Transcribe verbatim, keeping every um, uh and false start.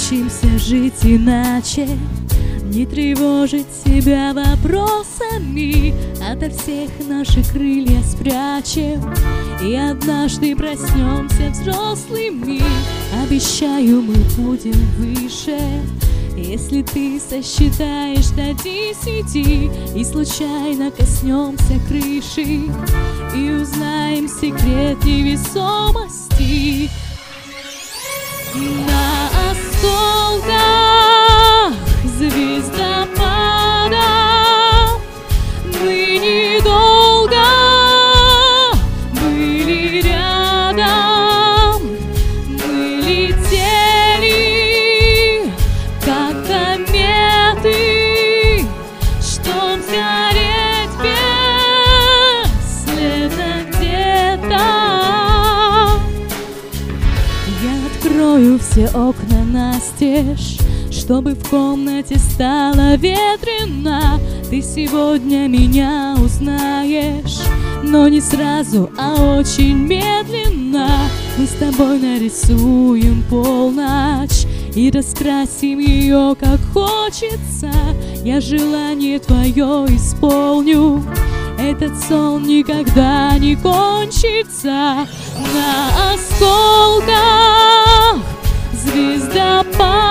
Научимся жить иначе, не тревожить себя вопросами, ото всех наши крылья спрячем, и однажды проснемся взрослыми. Обещаю, мы будем выше, если ты сосчитаешь до десяти и случайно коснемся крыши и узнаем секрет невесомости. На осколках звездопада мы недолго были рядом, мы летели, как кометы, чтоб сгореть бесследно где-то. Я открою все окна настежь, чтобы в комнате стало ветрено. Ты сегодня меня узнаешь, но не сразу, а очень медленно. Мы с тобой нарисуем полночь и раскрасим ее, как хочется. Я желание твое исполню, этот сон никогда не кончится. На осколках звездопада